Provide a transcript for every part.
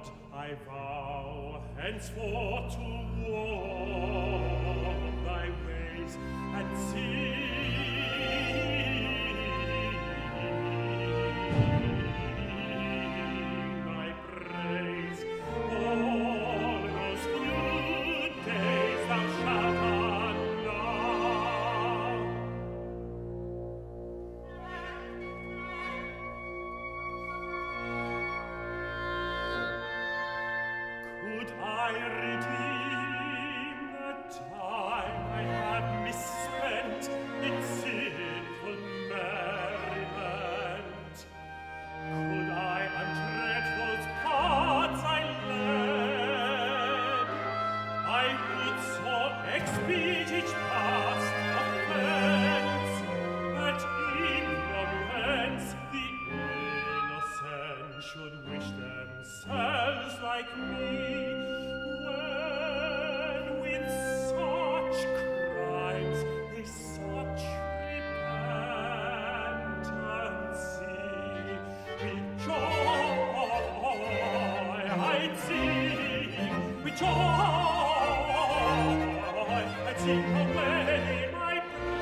I vow henceforth to walk thy ways and sing thy praise. All those good days thou shalt allow. Could I redeem the time I have misspent in sinful merriment? Could I untread those paths I led? I would so expiate each past offense, that e'en from hence the innocent should wish themselves like me, when with such crimes they such repentance see. With joy I'd sing, with joy I'd sing away my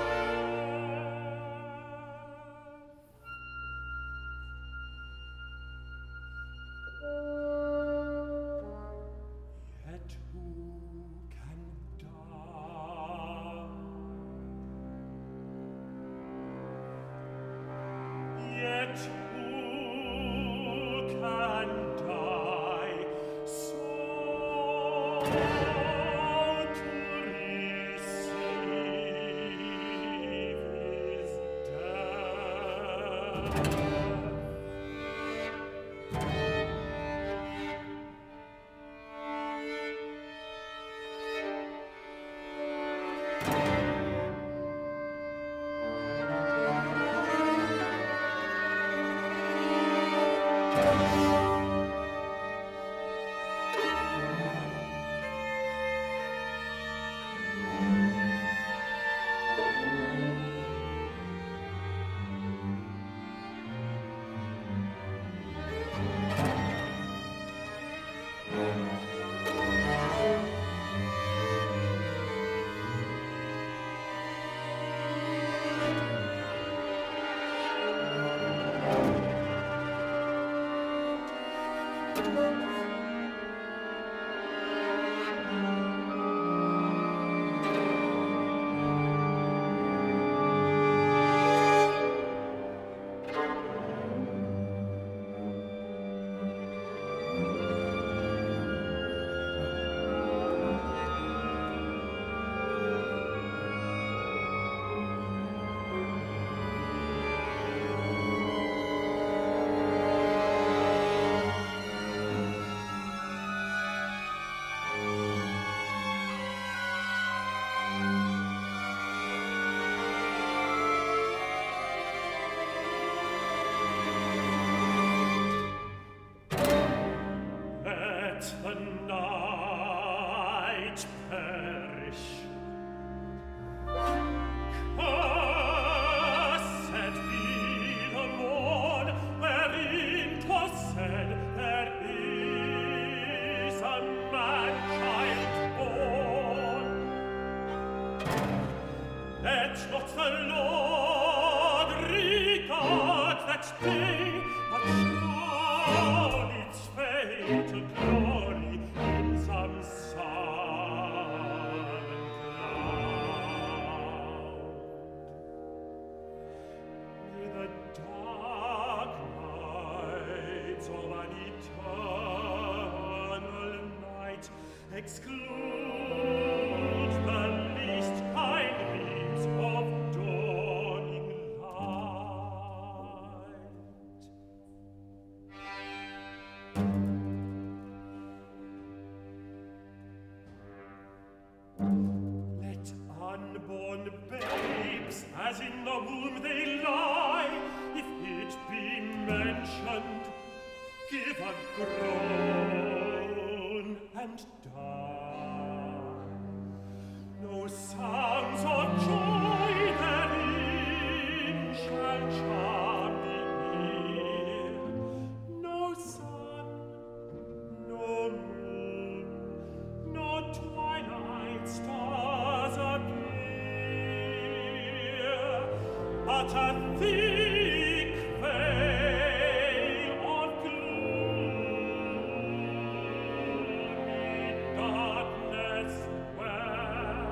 Yet who can die? Yet who can die so to receive his death? Let the night perish. Cursed be the morn wherein 'twas said there is a man-child born. Let not the Lord regard that day, but shown its fatal glory in some sullen cloud. May the dark nights of an eternal night exclude the least kind beams of dawning light. Let unborn babes, as in the womb they lie, if it be mentioned, give a groan and die. No sounds of joy therein shall charm the ear, no sun, no but a thick veil of gloomy darkness where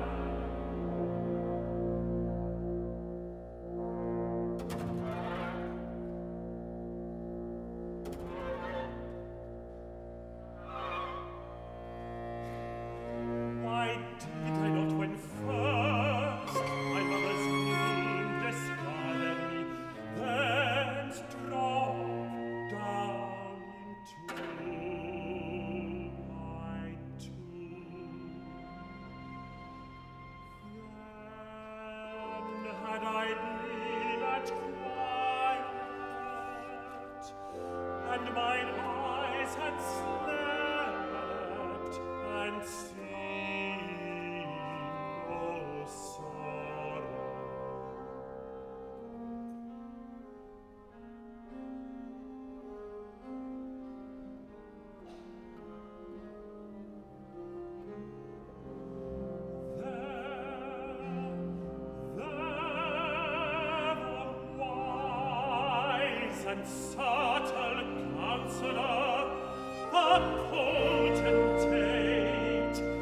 why did I not when first my mother's name discarded me, thence drop down into my tomb? Then had I been at quiet, and mine eyes had slept and seen no sorrow. There the wise and subtle counselor, a potentate,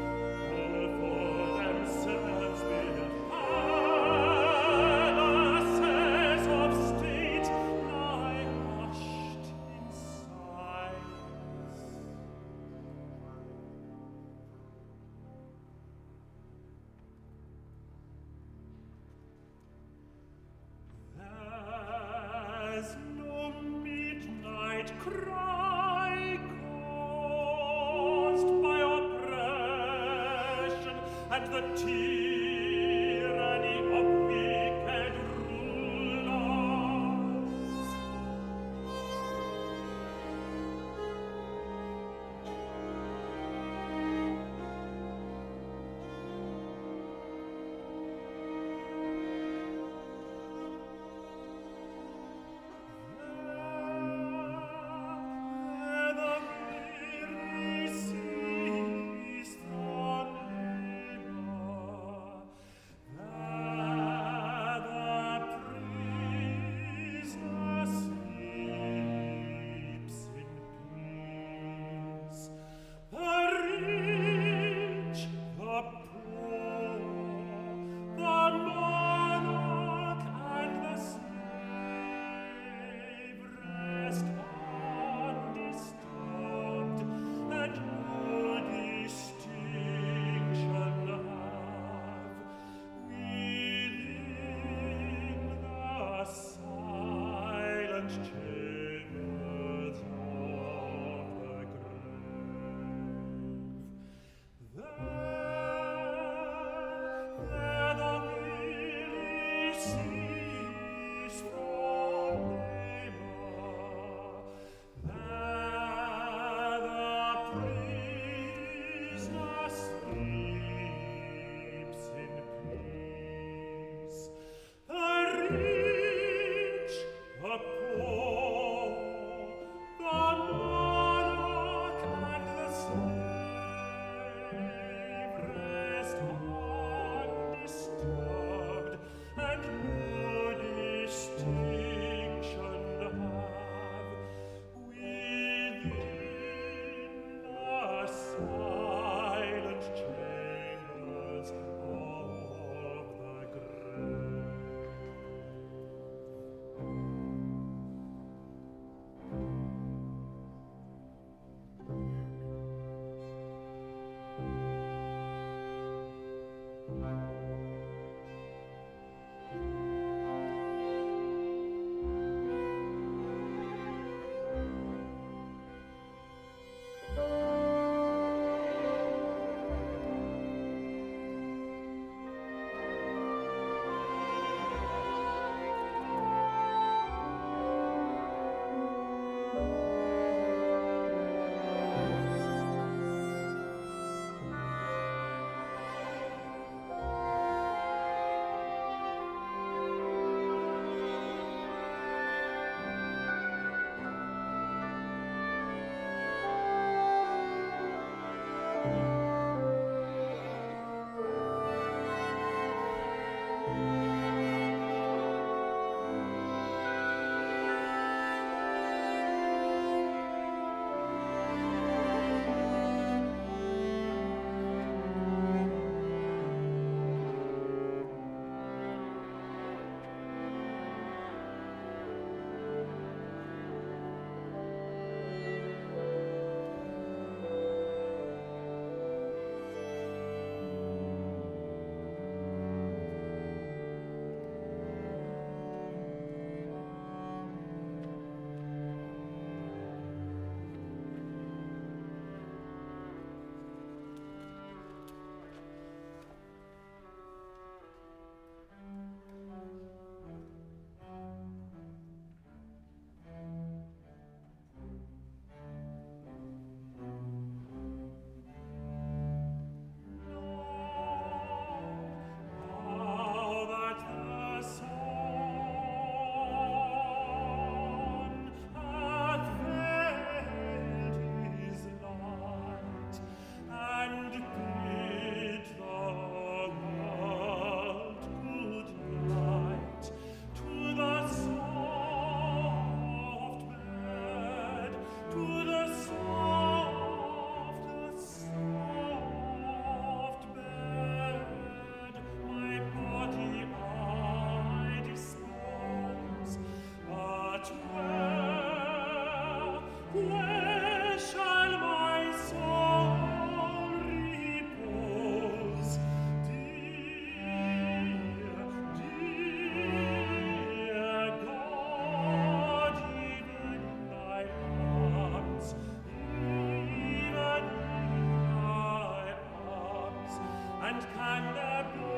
and can there be